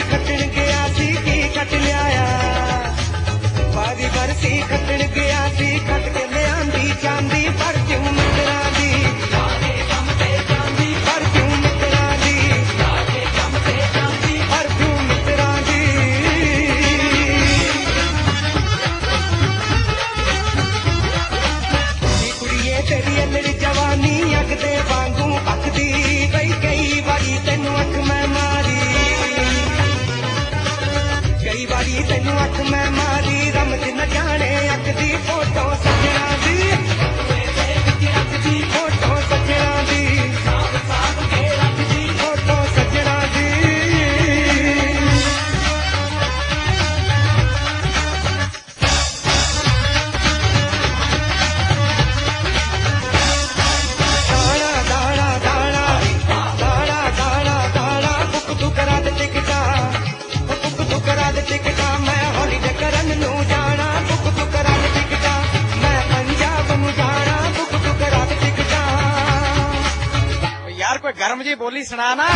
खट्टन गया सी की खट लिया बारी बरसी खट्टन गया सी खट के ले आंदी चांदी पर क्यों मित्रा दी पर क्यों मित्रा दी पर क्यों मित्रा दी कुड़िए तेरी अल्लड़ी जवानी अग दे वांगू पकदी कई कई बारी तेनू अख मैं मारी कई बारी तेनू अख मैं मारी रमज न जाने अख दी फोटो सजना दी फोटो सजना दी फोटो सजना दी दाना दाना दाना दाना दाना दाना बुक तू करा दे टिकटा बुक तू करा दे टिकटा मैं हॉलीडे करन नू जाना बुक तू करा दे टिकटा मैं पंजाब नू जाना बुक तू करा दे टिकटा यार कोई गर्म जी बोली सुना ना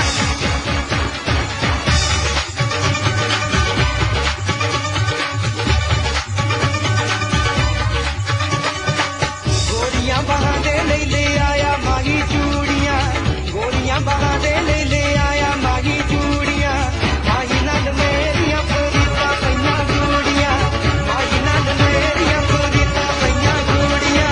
गोरियां बहादे ले आया माही चूड़ियां गोरियां बहादे ले आया माही चूड़ियां माही नाल मेरियां फरीदा पईयां चूड़ियां माही नाल मेरियां फरीदा पईयां चूड़ियां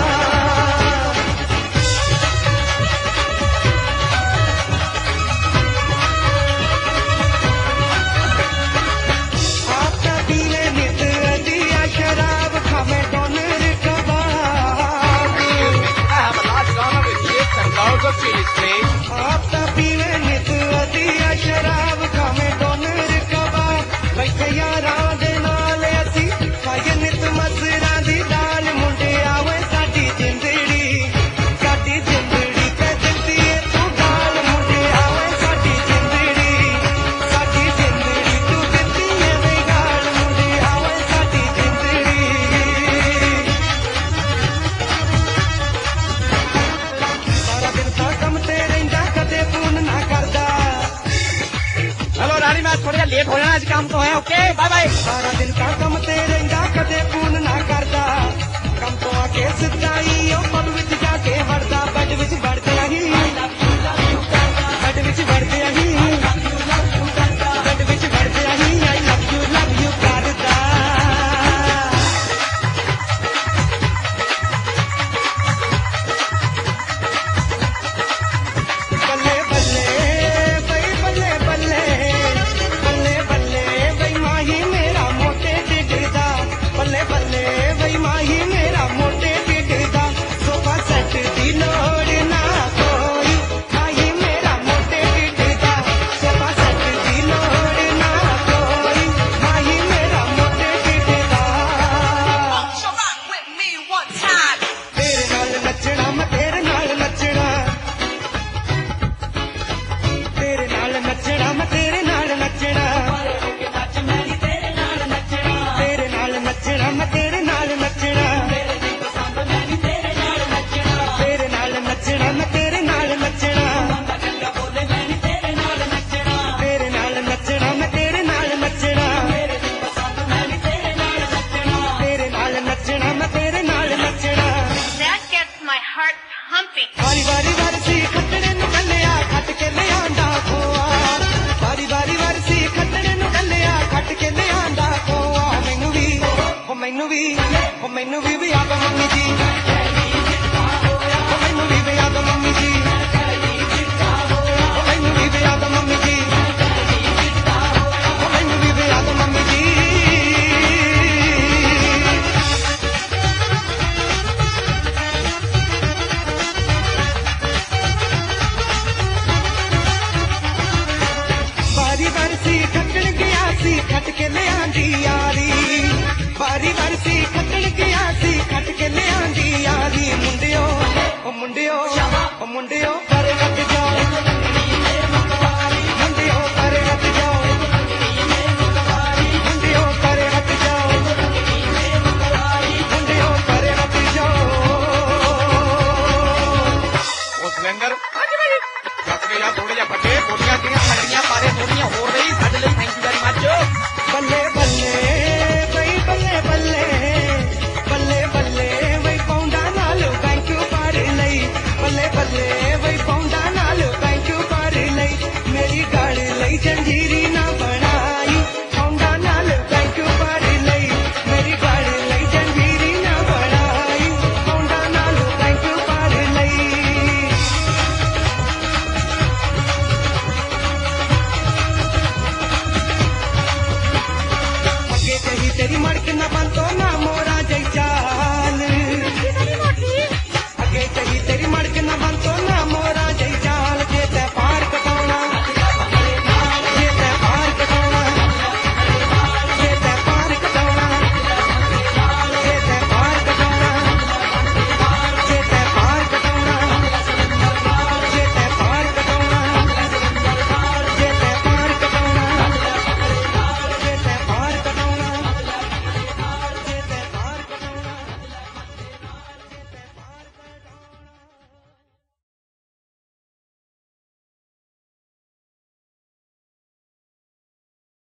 आपका पीले नित दिया शराब खावे डॉलर कबाब I have a large corner with chips and loads of chili flakes. आपका पीले नित दिया शराब खावे डॉलर कबाब बैठे यारां दे नाल असी खाए नित मसरां दी दाल मुंडे आवे साडी जिंदड़ी कह दिंदी ए तू गाल मुंडे आवे साडी जिंदड़ी तू दिंदी ए वे गाल मुंडे आवे साडी जिंदड़ी सारा दिन ता कम ते रहिंदा कदे फोन ना करदा हेलो रानी मैं थोड़ा लेट हो जाना आज काम तो है ओके बाय बाय सारा दिन ता कम ते रहिंदा कदे फोन ना करदा कम तो आके सिद्धा ही ओ पल विच जाके वड़दा बेड विच वड़दे ही बेड विच वड़दे ही बेड विच वड़दे ही आई लव यू करदा बल्ले बल्ले बई बल्ले बल्ले बल्ले बल्ले बई माही मेरा मोटे टिकदा बल्ले बल्ले बई माही मेरा मोटे टिकदा सोफा सेट दी लोड़ ना कोई माही मेरा मोटे टिकदा सोफा सेट दी लोड़ ना कोई माही मेरा मोटे टिकदा So rock with me one time. तेरे नाल नचना मैं तेरे नाल नचना तेरे नाल नचना मैं तेरे नाल नचना तेरे नाल नचना मैं तेरे नाल नचना तेरे नाल नचना मैं तेरे नाल नचना तेरे नाल नचना मैं तेरे नाल नचना तेरे नाल नचना मैं तेरे नाल नचना That gets my heart pumping. ਵਾਰੀ ਵਾਰੀ ਵਰਸੀ ਖੱਟਣੇ ਨੂੰ ਕੱਲਿਆ ਖੱਟ ਕੇ ਲਿਆਂਦਾ ਖੋਆ ਵਾਰੀ ਵਾਰੀ ਵਰਸੀ ਖੱਟਣੇ ਨੂੰ ਕੱਲਿਆ ਖੱਟ ਕੇ ਲਿਆਂਦਾ ਖੋਆ ਮੈਨੂੰ ਵੀ ਉਹ ਮੈਨੂੰ ਵੀ